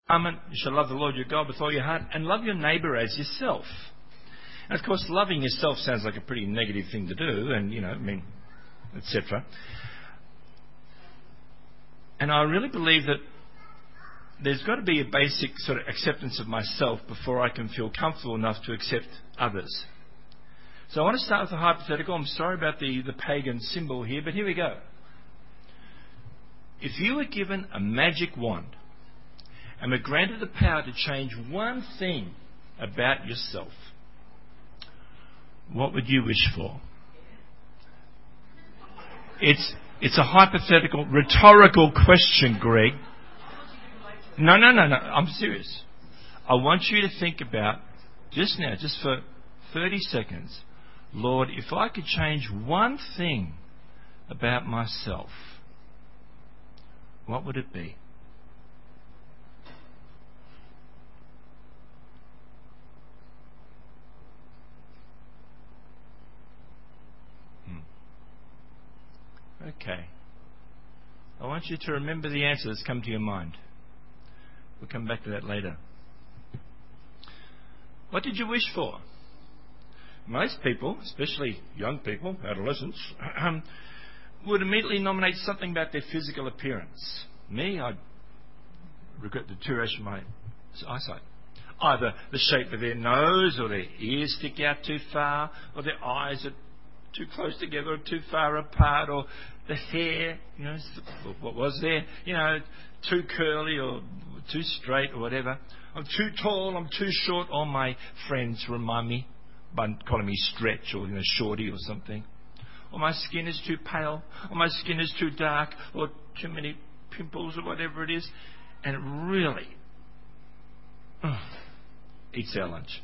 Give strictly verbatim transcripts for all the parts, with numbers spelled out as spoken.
commandment, you shall love the Lord your God with all your heart and love your neighbour as yourself. And of course, loving yourself sounds like a pretty negative thing to do, and, you know, I mean, et cetera. And I really believe that there's got to be a basic sort of acceptance of myself before I can feel comfortable enough to accept others. So I want to start with a hypothetical. I'm sorry about the, the pagan symbol here, but here we go. If you were given a magic wand and were granted the power to change one thing about yourself, what would you wish for? It's it's a hypothetical, rhetorical question, Greg. No, no, no, no. I'm serious. I want you to think about, just now, just for thirty seconds, Lord, if I could change one thing about myself, what would it be? Okay. I want you to remember the answer that's come to your mind. We'll come back to that later. What did you wish for? Most people, especially young people, adolescents, would immediately nominate something about their physical appearance. Me, I regret the deterioration of my eyesight. Either the shape of their nose, or their ears stick out too far, or their eyes are too close together or too far apart, or the hair, you know, what was there, you know, too curly or too straight or whatever. I'm too tall, I'm too short. All my friends remind me by calling me Stretch or, you know, Shorty or something. Or my skin is too pale, or my skin is too dark, or too many pimples or whatever it is. And it really uh, eats our lunch.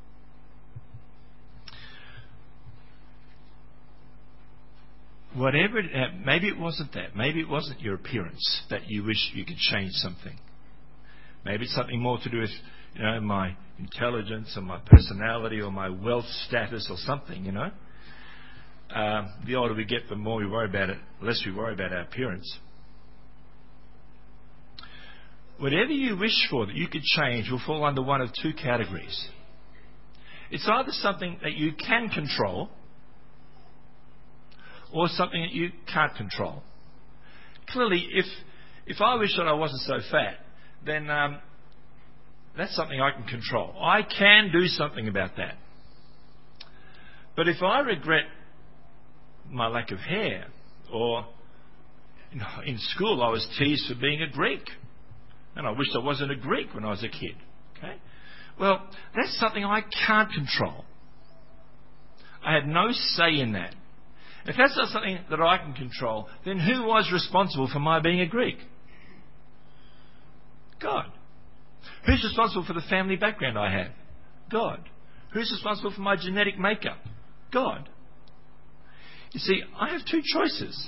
Whatever, it, uh, maybe it wasn't that. Maybe it wasn't your appearance that you wish you could change something. Maybe it's something more to do with, you know, my intelligence or my personality or my wealth status or something, you know. Uh, the older we get, the more we worry about it, the less we worry about our appearance. Whatever you wish for that you could change will fall under one of two categories. It's either something that you can control, or something that you can't control. Clearly, if if I wish that I wasn't so fat, then um, that's something I can control. I can do something about that. But if I regret my lack of hair, or, you know, in school I was teased for being a Greek, and I wished I wasn't a Greek when I was a kid. Okay, well, that's something I can't control. I had no say in that. If that's not something that I can control, then who was responsible for my being a Greek? God. Who's responsible for the family background I have? God. Who's responsible for my genetic makeup? God. You see, I have two choices.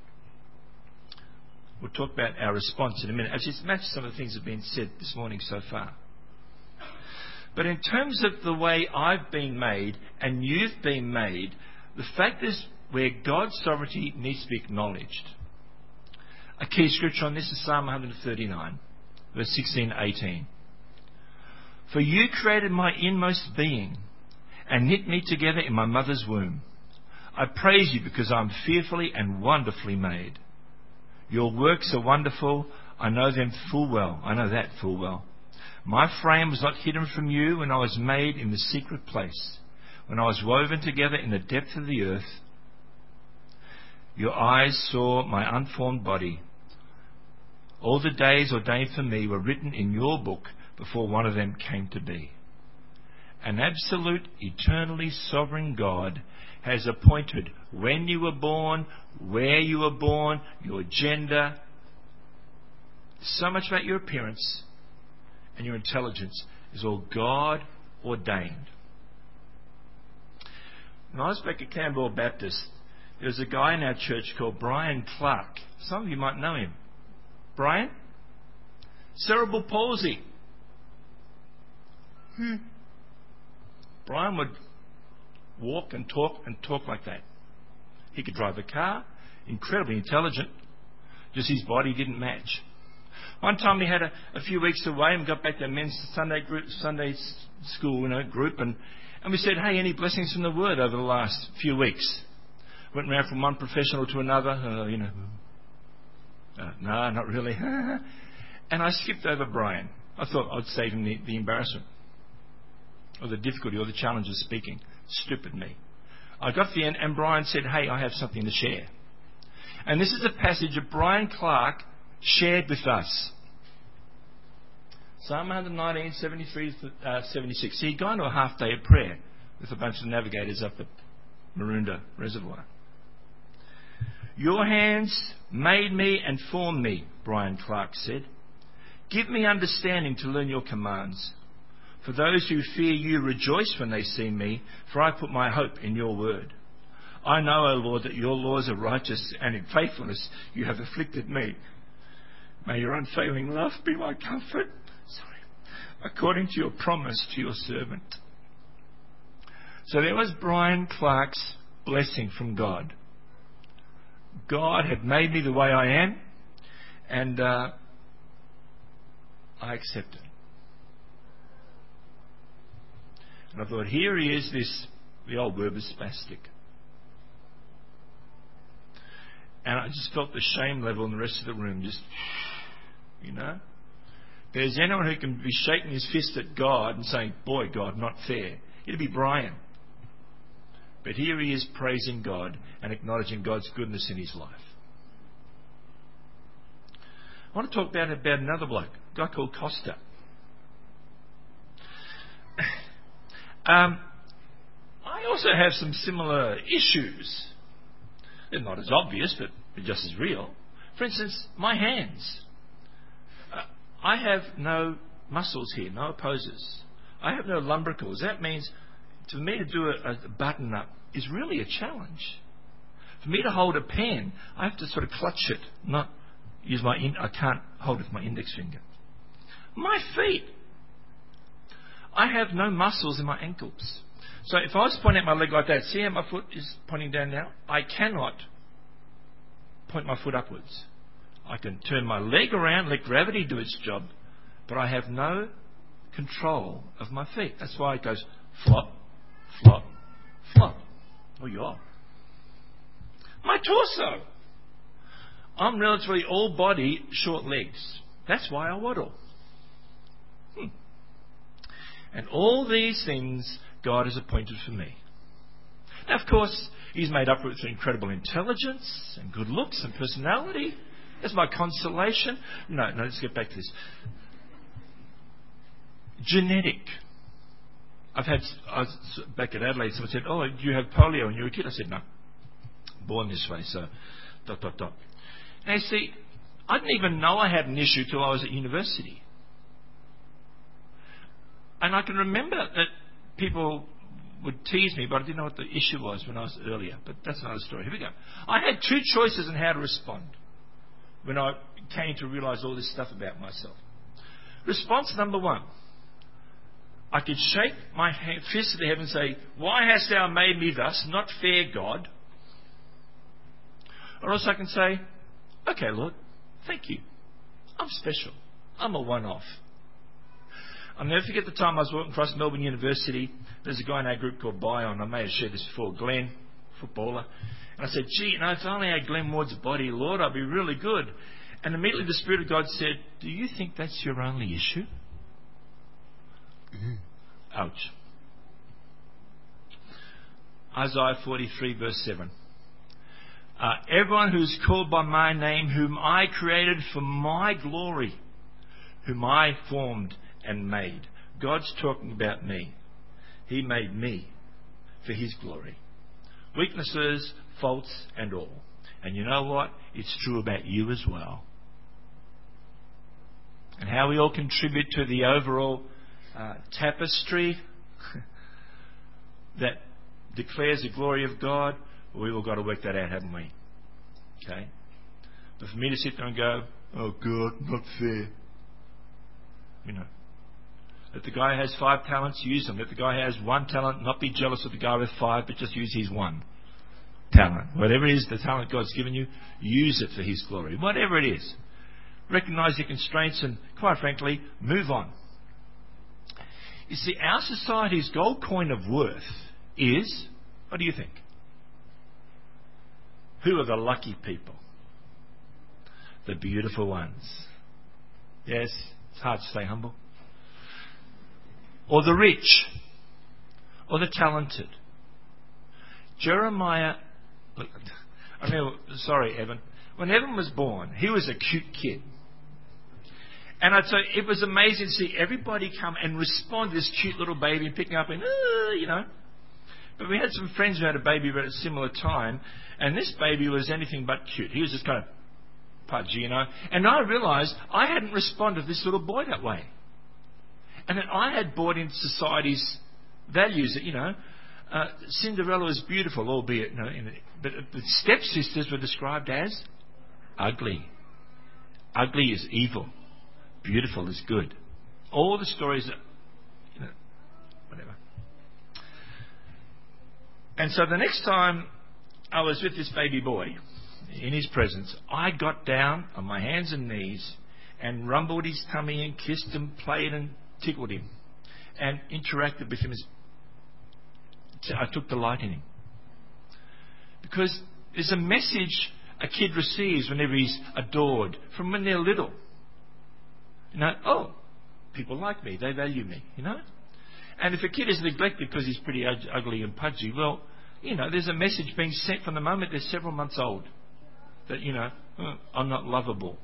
We'll talk about our response in a minute. Actually, it's matched some of the things that have been said this morning so far. But in terms of the way I've been made and you've been made, the fact is, where God's sovereignty needs to be acknowledged. A key scripture on this is Psalm one thirty-nine, verse sixteen to eighteen. For you created my inmost being and knit me together in my mother's womb. I praise you because I am fearfully and wonderfully made. Your works are wonderful. I know them full well. I know that full well. My frame was not hidden from you when I was made in the secret place, when I was woven together in the depth of the earth. Your eyes saw my unformed body. All the days ordained for me were written in your book before one of them came to be. An absolute, eternally sovereign God has appointed when you were born, where you were born, your gender. So much about your appearance and your intelligence is all God ordained. When I was back at Campbell Baptist, there was a guy in our church called Brian Clark. Some of you might know him. Brian? Cerebral palsy. Hmm. Brian would walk and talk and talk like that. He could drive a car, incredibly intelligent, just his body didn't match. One time we had a, a few weeks away and got back to men's Sunday group, Sunday school, you know, group, and, and we said, hey, any blessings from the Word over the last few weeks? Went around from one professional to another, uh, you know, uh, no, not really. And I skipped over Brian. I thought I'd save him the, the embarrassment or the difficulty or the challenge of speaking. Stupid me. I got to the end and Brian said, hey, I have something to share. And this is a passage that Brian Clark shared with us. Psalm one nineteen, seventy-three to seventy-six. So he'd gone to a half day of prayer with a bunch of navigators up at Maroondah Reservoir. Your hands made me and formed me, Brian Clark said. Give me understanding to learn your commands. For those who fear you rejoice when they see me, for I put my hope in your word. I know, O Lord, that your laws are righteous, and in faithfulness you have afflicted me. May your unfailing love be my comfort, sorry, according to your promise to your servant. So there was Brian Clark's blessing from God. God had made me the way I am, and uh, I accepted. And I thought, here he is, this, the old word was spastic. And I just felt the shame level in the rest of the room, just, you know. If there's anyone who can be shaking his fist at God and saying, boy, God, not fair, it'd be Brian. But here he is praising God and acknowledging God's goodness in his life. I want to talk about, about another bloke, a guy called Costa. Um, I also have some similar issues. They're not as obvious, but they're just as real. For instance, my hands. Uh, I have no muscles here, no opposers. I have no lumbricals. That means for me to do a, a button up is really a challenge. For me to hold a pen, I have to sort of clutch it, not use my... In, I can't hold it with my index finger. My feet. I have no muscles in my ankles. So if I was pointing at my leg like that, see how my foot is pointing down now? I cannot point my foot upwards. I can turn my leg around, let gravity do its job, but I have no control of my feet. That's why it goes flop, flop, flop. Oh, you are. My torso. I'm relatively all body, short legs. That's why I waddle. Hmm. And all these things God has appointed for me. Now, of course, he's made up with incredible intelligence and good looks and personality. That's my consolation. No, no, let's get back to this. Genetic. I've had, I was back at Adelaide, someone said, oh, do you have polio when you were a kid? I said, no. Born this way, so dot, dot, dot. Now, you see, I didn't even know I had an issue till I was at university. And I can remember that people would tease me, but I didn't know what the issue was when I was earlier. But that's another story. Here we go. I had two choices on how to respond when I came to realise all this stuff about myself. Response number one. I could shake my fist at the heaven and say, why hast thou made me thus? Not fair, God. Or else I can say, okay, Lord, thank you. I'm special. I'm a one-off. I'll never forget the time I was walking across Melbourne University. There's a guy in our group called Bion. I may have shared this before, Glenn, footballer. And I said, gee, you know, if only I had Glenn Ward's body, Lord, I'd be really good. And immediately the Spirit of God said, do you think that's your only issue? Mm. Ouch. Isaiah forty-three, verse seven. Uh, everyone who's called by my name, whom I created for my glory, whom I formed and made. God's talking about me. He made me for his glory. Weaknesses, faults, and all. And you know what? It's true about you as well. And how we all contribute to the overall uh, tapestry that declares the glory of God, we've all got to work that out, haven't we? Okay? But for me to sit there and go, oh God, not fair. You know. If the guy has five talents, use them. If the guy has one talent, not be jealous of the guy with five, but just use his one talent. Whatever it is, the talent God's given you, use it for his glory. Whatever it is. recognise your constraints and, quite frankly, move on. You see, our society's gold coin of worth is, what do you think? Who are the lucky people? The beautiful ones. Yes, it's hard to stay humble. Or the rich. Or the talented. Jeremiah, look, I remember, sorry Evan, when Evan was born, he was a cute kid. And I'd say it was amazing to see everybody come and respond to this cute little baby and picking up and, uh, you know. But we had some friends who had a baby at a similar time, and this baby was anything but cute. He was just kind of pudgy, you know. And I realised I hadn't responded to this little boy that way. And that I had bought into society's values that, you know, uh, Cinderella was beautiful, albeit, you know, in it, but the stepsisters were described as ugly. Ugly is evil. Beautiful is good. All the stories that, you know, whatever. And so the next time I was with this baby boy, in his presence, I got down on my hands and knees and rumbled his tummy and kissed and played and tickled him and interacted with him. As I took delight in him. Because there's a message a kid receives whenever he's adored from when they're little. You know, oh, people like me, they value me, you know. And if a kid is neglected because he's pretty ugly and pudgy, well, you know, there's a message being sent from the moment they're several months old that, you know, oh, I'm not lovable.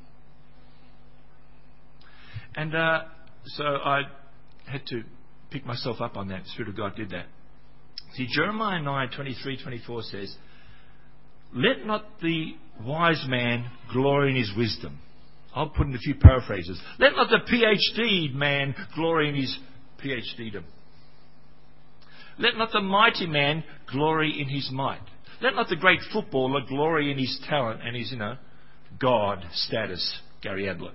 And uh, so I had to pick myself up on that. The Spirit of God did that. See, Jeremiah nine, twenty-three, twenty-four says, let not the wise man glory in his wisdom. I'll put in a few paraphrases. Let not the PhD man glory in his PhDdom. Let not the mighty man glory in his might. Let not the great footballer glory in his talent and his, you know, God status, Gary Ablett.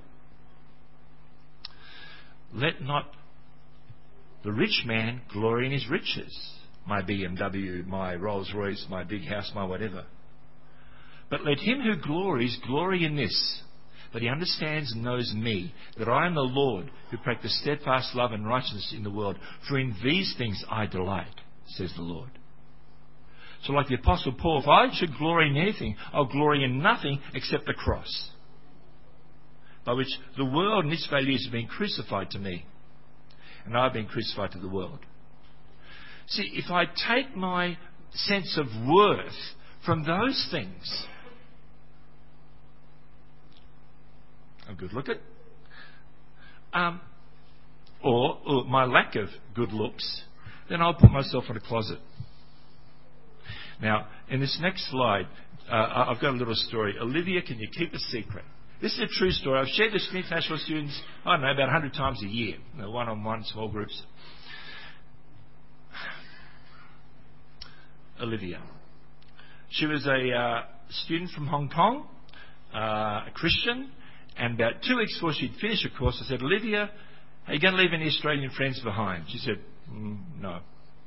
Let not the rich man glory in his riches. My B M W, my Rolls Royce, my big house, my whatever. But let him who glories glory in this, that he understands and knows me, that I am the Lord who practice steadfast love and righteousness in the world. For in these things I delight, says the Lord. So like the Apostle Paul, if I should glory in anything, I'll glory in nothing except the cross, by which the world and its values have been crucified to me, and I've been crucified to the world. See, if I take my sense of worth from those things, a good look at, um, or, or my lack of good looks, then I'll put myself in a closet. Now, in this next slide, uh, I've got a little story. Olivia, can you keep a secret? This is a true story. I've shared this with international students, I don't know, about one hundred times a year, you know, one-on-one, small groups. Olivia. She was a uh, student from Hong Kong, uh, a Christian, and about two weeks before she'd finished her course, I said, Olivia, are you going to leave any Australian friends behind? She said, mm, no.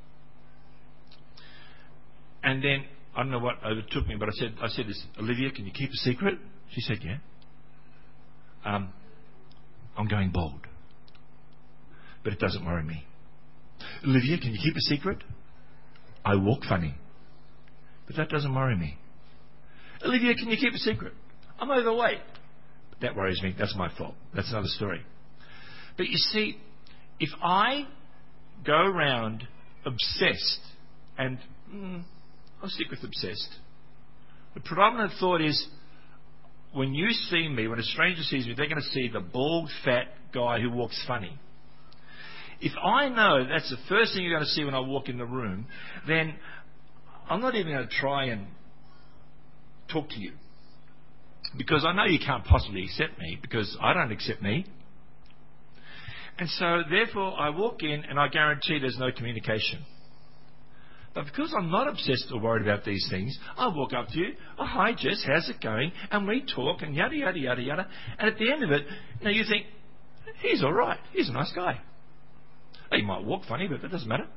And then, I don't know what overtook me, but I said, I said this, Olivia, can you keep a secret? She said, yeah. Um, I'm going bald. But it doesn't worry me. Olivia, can you keep a secret? I walk funny. But that doesn't worry me. Olivia, can you keep a secret? I'm overweight. But that worries me. That's my fault. That's another story. But you see, if I go around obsessed, and mm, I'll stick with obsessed. The predominant thought is, when you see me, when a stranger sees me, they're going to see the bald, fat guy who walks funny. If I know that's the first thing you're going to see when I walk in the room, then I'm not even going to try and talk to you. Because I know you can't possibly accept me, because I don't accept me. And so, therefore, I walk in and I guarantee there's no communication. But because I'm not obsessed or worried about these things, I walk up to you, oh, hi Jess, how's it going? And we talk and yada, yada, yada, yada. And at the end of it, you know, you think, he's all right. He's a nice guy. He might walk funny, but that doesn't matter.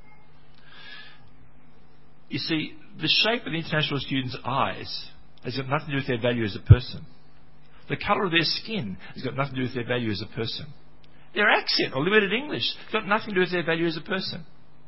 You see, the shape of the international student's eyes has got nothing to do with their value as a person. The colour of their skin has got nothing to do with their value as a person. Their accent or limited English has got nothing to do with their value as a person.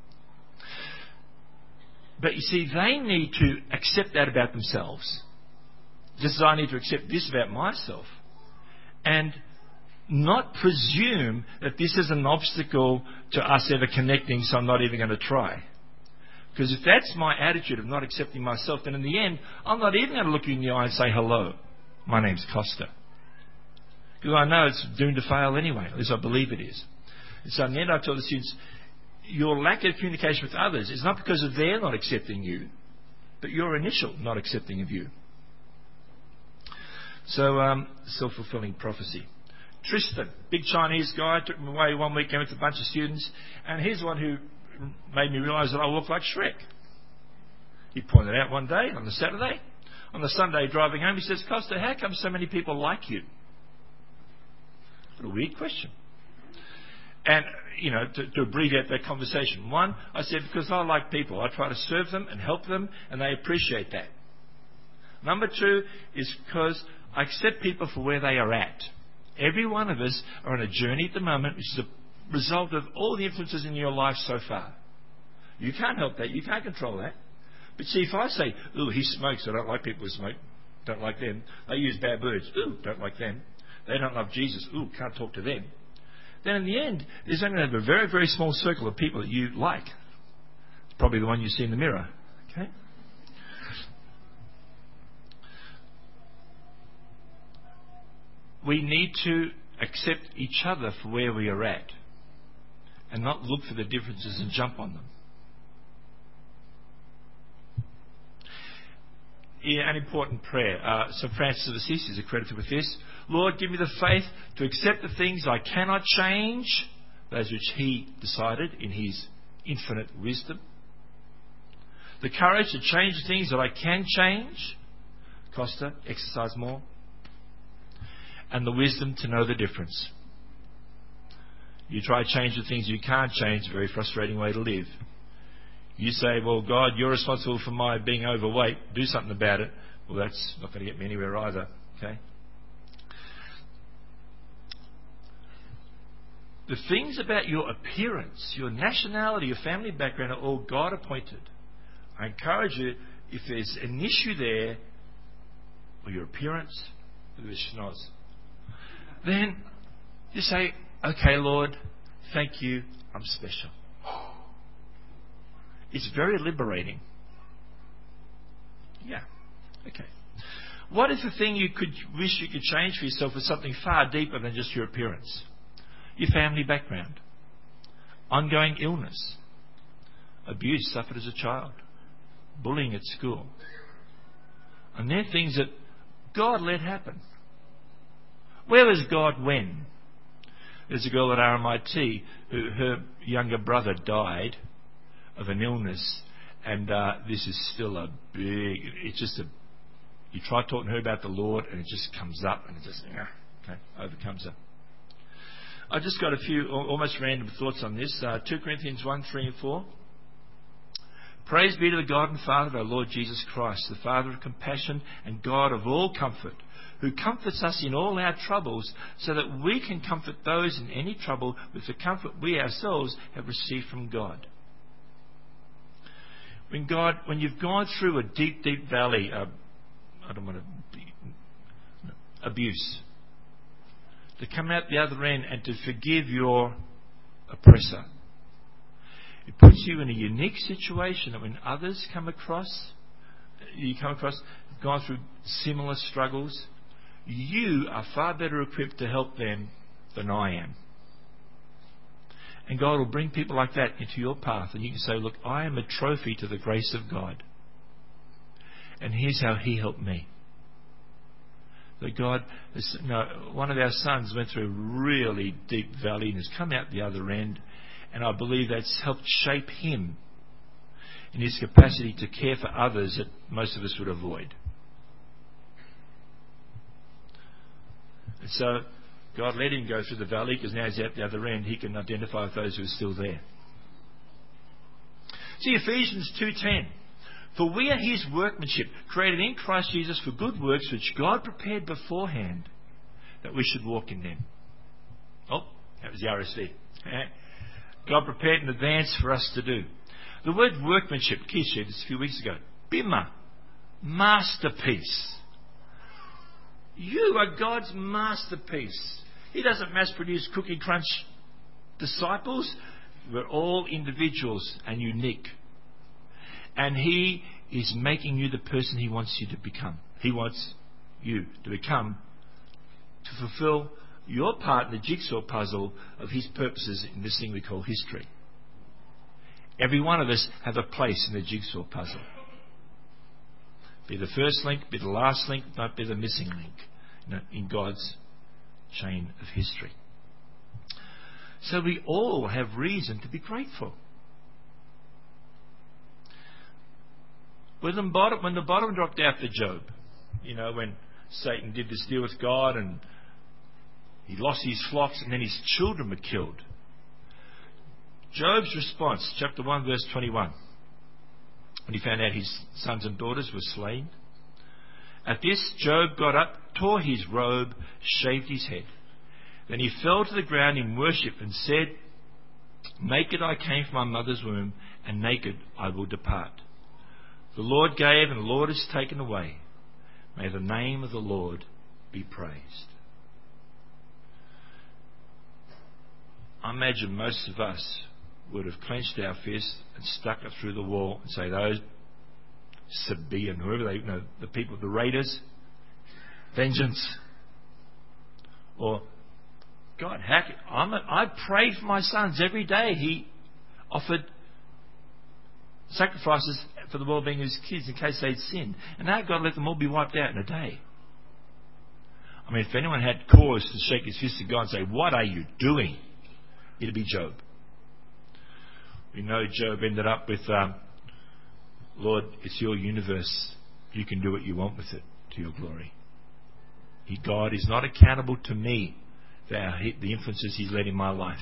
But you see, they need to accept that about themselves, just as I need to accept this about myself, and not presume that this is an obstacle to us ever connecting, so I'm not even going to try. Because if that's my attitude of not accepting myself, then in the end, I'm not even going to look you in the eye and say, hello, my name's Costa. Because I know it's doomed to fail anyway, at least I believe it is. And so in the end, I tell the students, your lack of communication with others is not because of their not accepting you, but your initial not accepting of you. So, um, self-fulfilling prophecy. Tristan, big Chinese guy, took him away one weekend with a bunch of students, and he's the one who made me realise that I look like Shrek. He pointed out one day, on the Saturday. On the Sunday, driving home, he says, Costa, how come so many people like you? What a weird question. And, you know, to, to abbreviate that conversation. One, I said, because I like people. I try to serve them and help them, and they appreciate that. Number two is because I accept people for where they are at. Every one of us are on a journey at the moment, which is a result of all the influences in your life so far. You can't help that. You can't control that. But see, if I say, ooh, he smokes, I don't like people who smoke, don't like them. They use bad words, ooh, don't like them. They don't love Jesus, ooh, can't talk to them. Then in the end, there's only going to be a very, very small circle of people that you like. It's probably the one you see in the mirror. Okay? We need to accept each other for where we are at and not look for the differences and jump on them. Yeah, an important prayer. Uh, Saint Francis of Assisi is accredited with this. Lord, give me the faith to accept the things I cannot change, those which He decided in His infinite wisdom. The courage to change the things that I can change. Costa, exercise more. And the wisdom to know the difference. You try to change the things you can't change, a very frustrating way to live. You say, well, God, you're responsible for my being overweight. Do something about it. Well, that's not going to get me anywhere either. Okay? The things about your appearance, your nationality, your family background are all God appointed. I encourage you, if there's an issue there, or your appearance, or your schnoz, then you say, okay, Lord, thank you, I'm special. It's very liberating. Yeah. Okay. What if the thing you could wish you could change for yourself was something far deeper than just your appearance? Your family background. Ongoing illness. Abuse suffered as a child. Bullying at school. And they're things that God let happen. Where was God when? There's a girl at R M I T who her younger brother died of an illness, and uh, this is still a big, it's just a, you try talking to her about the Lord and it just comes up and it just, okay, overcomes her. I just got a few almost random thoughts on this. Uh, Second Corinthians one, three and four. Praise be to the God and Father of our Lord Jesus Christ, the Father of compassion and God of all comfort, who comforts us in all our troubles, so that we can comfort those in any trouble with the comfort we ourselves have received from God. When God, when you've gone through a deep, deep valley, uh, I don't want to be, abuse, to come out the other end and to forgive your oppressor, it puts you in a unique situation that when others come across, you come across, gone through similar struggles, you are far better equipped to help them than I am. And God will bring people like that into your path, and you can say, look, I am a trophy to the grace of God. And here's how He helped me. That God, you know, one of our sons went through a really deep valley and has come out the other end, and I believe that's helped shape him in his capacity to care for others that most of us would avoid. And so God let him go through the valley, because now he's out the other end. He can identify with those who are still there. See Ephesians two ten. For we are His workmanship, created in Christ Jesus for good works, which God prepared beforehand that we should walk in them. Oh, that was the R S V. God prepared in advance for us to do. The word workmanship, Keith shared this a few weeks ago. Bima, masterpiece. You are God's masterpiece. He doesn't mass produce Cookie Crunch disciples. We're all individuals and unique. And He is making you the person He wants you to become. He wants you to become, to fulfill your part in the jigsaw puzzle of His purposes in this thing we call history. Every one of us have a place in the jigsaw puzzle. Be the first link, be the last link, don't be the missing link, you know, in God's chain of history. So we all have reason to be grateful. When the bottom, when the bottom dropped out for Job, you know, when Satan did this deal with God and he lost his flocks and then his children were killed. Job's response, chapter one, verse twenty-one, when he found out his sons and daughters were slain. At this, Job got up, tore his robe, shaved his head. Then he fell to the ground in worship and said, Naked I came from my mother's womb, and naked I will depart. The Lord gave, and the Lord has taken away. May the name of the Lord be praised. I imagine most of us would have clenched our fists and stuck it through the wall and say, those Sabaean, whoever they, you know, the people, the raiders, vengeance. Or, God, how can, I'm a, I prayed for my sons every day. He offered sacrifices for the well-being of his kids in case they'd sinned. And now God let them all be wiped out in a day. I mean, if anyone had cause to shake his fist at God and say, what are you doing? It'd be Job. We know Job ended up with, um, Lord, it's your universe. You can do what you want with it to your glory. He, God is not accountable to me for our, the influences He's led in my life.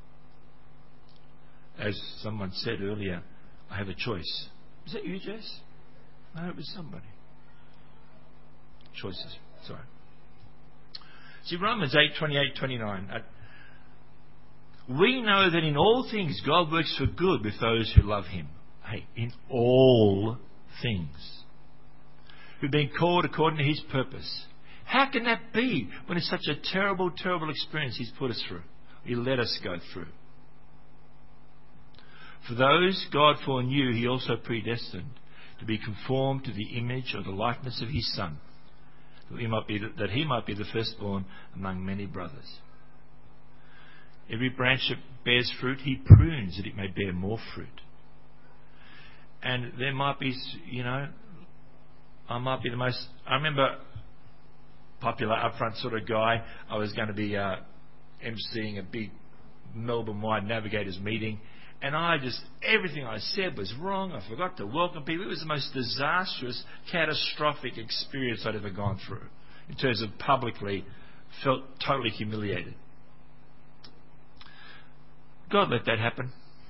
As someone said earlier, I have a choice. Is that you, Jess? No, it was somebody. Choices. Sorry. See, Romans eight, twenty-eight, twenty-nine. Uh, we know that in all things God works for good with those who love Him. Hey, in all things. Who've been called according to His purpose. How can that be when it's such a terrible, terrible experience He's put us through? He let us go through. For those God foreknew, He also predestined to be conformed to the image or the likeness of His Son, that He might be the, that He might be the firstborn among many brothers. Every branch that bears fruit, He prunes that it may bear more fruit. And there might be, you know, I might be the most, I remember, popular upfront sort of guy. I was going to be uh, emceeing a big Melbourne-wide navigators meeting, and I just, everything I said was wrong. I forgot to welcome people. It was the most disastrous, catastrophic experience I'd ever gone through in terms of publicly felt totally humiliated. God let that happen.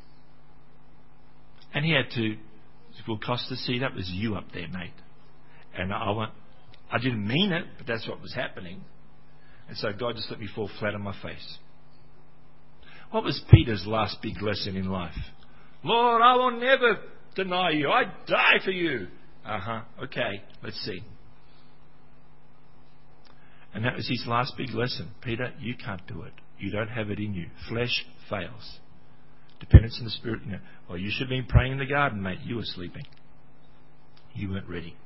And He had to, will cost to see that was you up there, mate. And I went, I didn't mean it, but that's what was happening. And so God just let me fall flat on my face. What was Peter's last big lesson in life? Lord, I will never deny you. I die for you. Uh-huh. Okay, let's see. And that was his last big lesson. Peter, you can't do it. You don't have it in you. Flesh fails. Dependence on the Spirit. You know, well, you should have been praying in the garden, mate. You were sleeping. You weren't ready.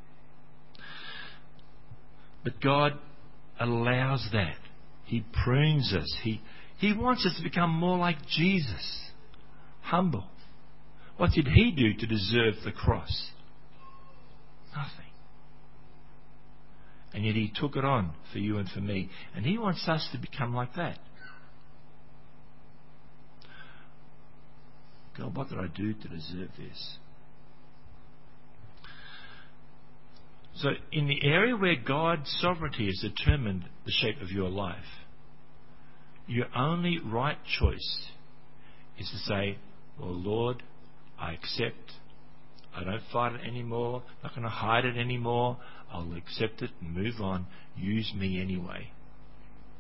But God allows that. He prunes us. He, he wants us to become more like Jesus. Humble. What did He do to deserve the cross? Nothing. And yet He took it on for you and for me. And He wants us to become like that. God, what did I do to deserve this? So in the area where God's sovereignty has determined the shape of your life, your only right choice is to say, well, Lord, I accept. I don't fight it anymore. I'm not going to hide it anymore. I'll accept it and move on. Use me anyway.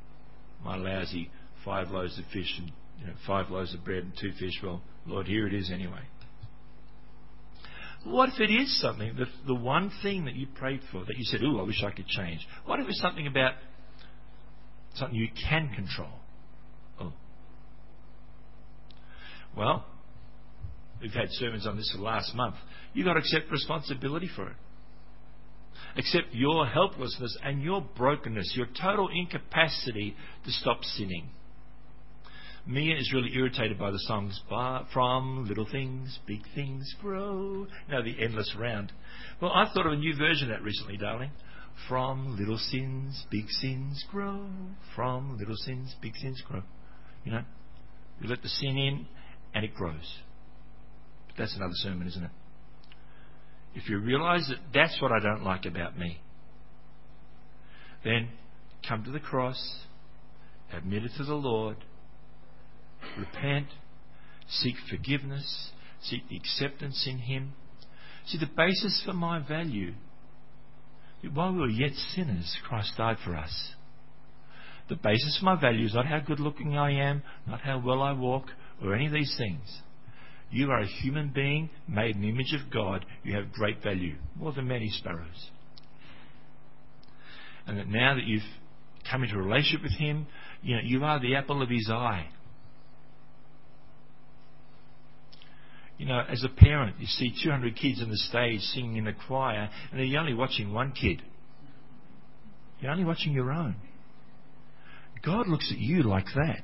my lousy five loaves of fish and you know, five loaves of bread and two fish. Well, Lord, here it is anyway. What if it is something, the, the one thing that you prayed for, that you said, ooh, I wish I could change? What if it's something about something you can control? Oh. Well, we've had sermons on this for the last month. You've got to accept responsibility for it. Accept your helplessness and your brokenness, your total incapacity to stop sinning. Mia is really irritated by the songs, from little things, big things grow. You know, the endless round. Well, I thought of a new version of that recently, darling. From little sins, big sins grow. From little sins, big sins grow. You know, you let the sin in and it grows. But that's another sermon, isn't it? If you realise that that's what I don't like about me, then come to the cross, admit it to the Lord, repent, seek forgiveness, seek the acceptance in Him. See, the basis for my value, while we were yet sinners, Christ died for us. The basis for my value is not how good looking I am, not how well I walk, or any of these things. You are a human being made in the image of God. You have great value, more than many sparrows. And that now that you've come into a relationship with Him, you know, you are the apple of His eye. You know, as a parent, you see two hundred kids on the stage singing in the choir, and you're only watching one kid. You're only watching your own. God looks at you like that.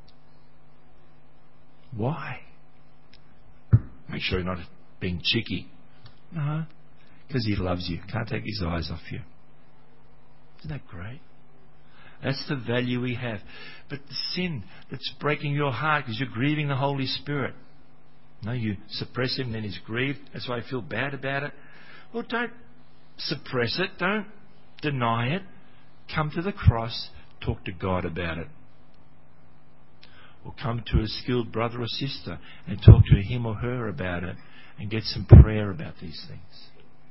Why? Make sure you're not being cheeky. No, because He loves you. Can't take His eyes off you. Isn't that great? That's the value we have. But the sin that's breaking your heart because you're grieving the Holy Spirit. No, you suppress Him, then He's grieved. That's why I feel bad about it. Well, don't suppress it. Don't deny it. Come to the cross. Talk to God about it. Or come to a skilled brother or sister and talk to him or her about it and get some prayer about these things.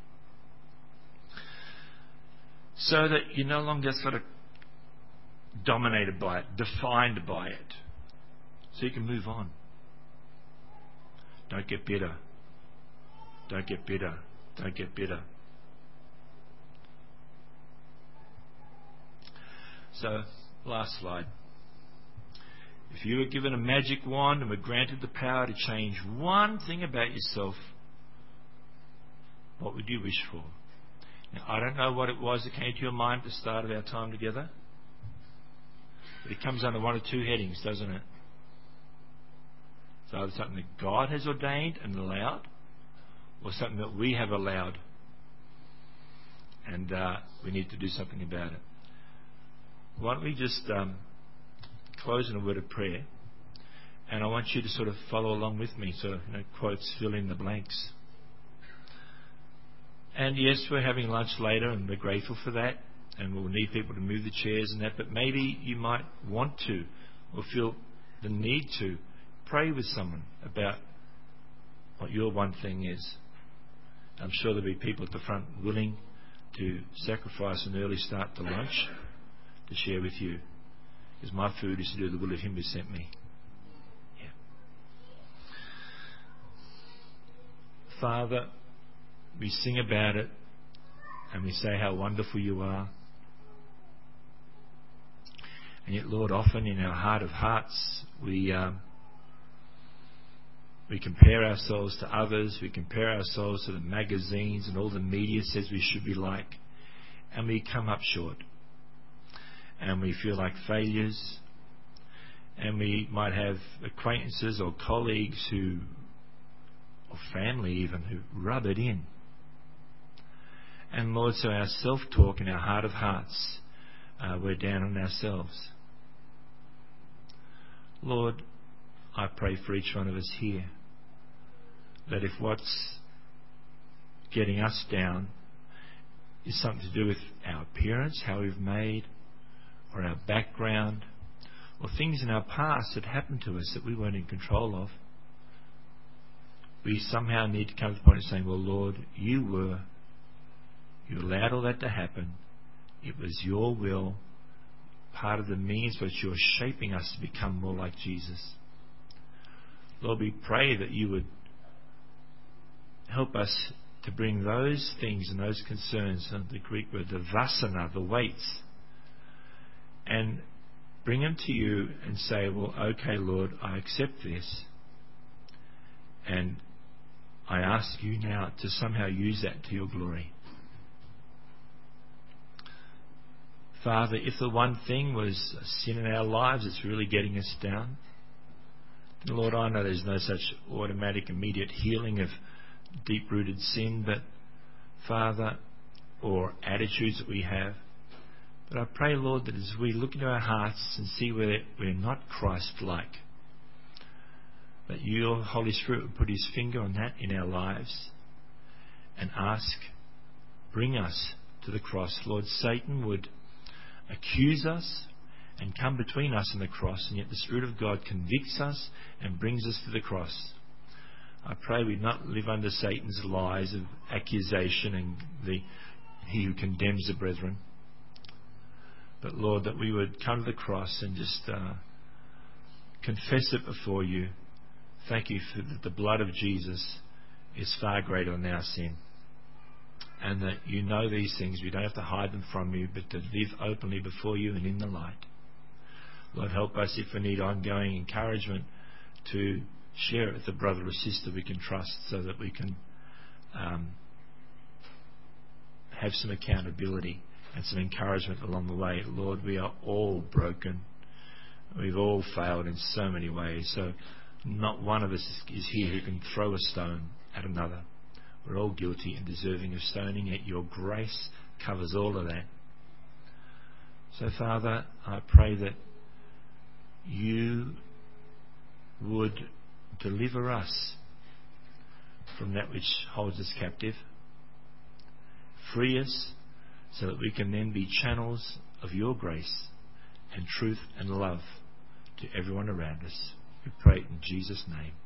So that you're no longer sort of dominated by it, defined by it. So you can move on. Don't get bitter. Don't get bitter. Don't get bitter. So, last slide. If you were given a magic wand and were granted the power to change one thing about yourself, what would you wish for? Now, I don't know what it was that came to your mind at the start of our time together, but it comes under one of two headings, doesn't it? It's either something that God has ordained and allowed, or something that we have allowed, and uh, we need to do something about it. Why don't we just um, close in a word of prayer, and I want you to sort of follow along with me, so, you know, quotes fill in the blanks. And yes, we're having lunch later, and we're grateful for that, and we'll need people to move the chairs and that, but maybe you might want to, or feel the need to, pray with someone about what your one thing is. I'm sure there'll be people at the front willing to sacrifice an early start to lunch to share with you. Because my food is to do the will of Him who sent me. Yeah. Father, we sing about it and we say how wonderful you are. And yet, Lord, often in our heart of hearts, we um, we compare ourselves to others. We compare ourselves to the magazines and all the media says we should be like. And we come up short. And we feel like failures, and we might have acquaintances or colleagues who, or family even, who rub it in. And Lord, so our self-talk in our heart of hearts, uh, we're down on ourselves. Lord, I pray for each one of us here, that if what's getting us down is something to do with our appearance, how we've made, or our background, or things in our past that happened to us that we weren't in control of, we somehow need to come to the point of saying, well, Lord, you were, you allowed all that to happen. It was your will. part of the means by which you're shaping us to become more like Jesus. Lord, we pray that you would help us to bring those things and those concerns, and the Greek word, the vasana, the weights, and bring them to you and say, well, okay, Lord, I accept this. And I ask you now to somehow use that to your glory. Father, if the one thing was a sin in our lives that's really getting us down, then Lord, I know there's no such automatic, immediate healing of deep-rooted sin, but Father, or attitudes that we have. But I pray, Lord, that as we look into our hearts and see where we're not Christ-like, that your Holy Spirit would put his finger on that in our lives and ask, bring us to the cross. Lord, Satan would accuse us and come between us and the cross, and yet the Spirit of God convicts us and brings us to the cross. I pray we'd not live under Satan's lies of accusation and the he who condemns the brethren. But Lord, that we would come to the cross and just uh, confess it before you. Thank you for that the blood of Jesus is far greater than our sin. And that you know these things. We don't have to hide them from you, but to live openly before you and in the light. Lord, help us if we need ongoing encouragement to share it with a brother or sister we can trust, so that we can um, have some accountability and some encouragement along the way. Lord, we are all broken. We've all failed in so many ways. So not one of us is here who can throw a stone at another. We're all guilty and deserving of stoning, yet your grace covers all of that. So, Father, I pray that you would deliver us from that which holds us captive. Free us so that we can then be channels of your grace and truth and love to everyone around us. We pray it in Jesus' name.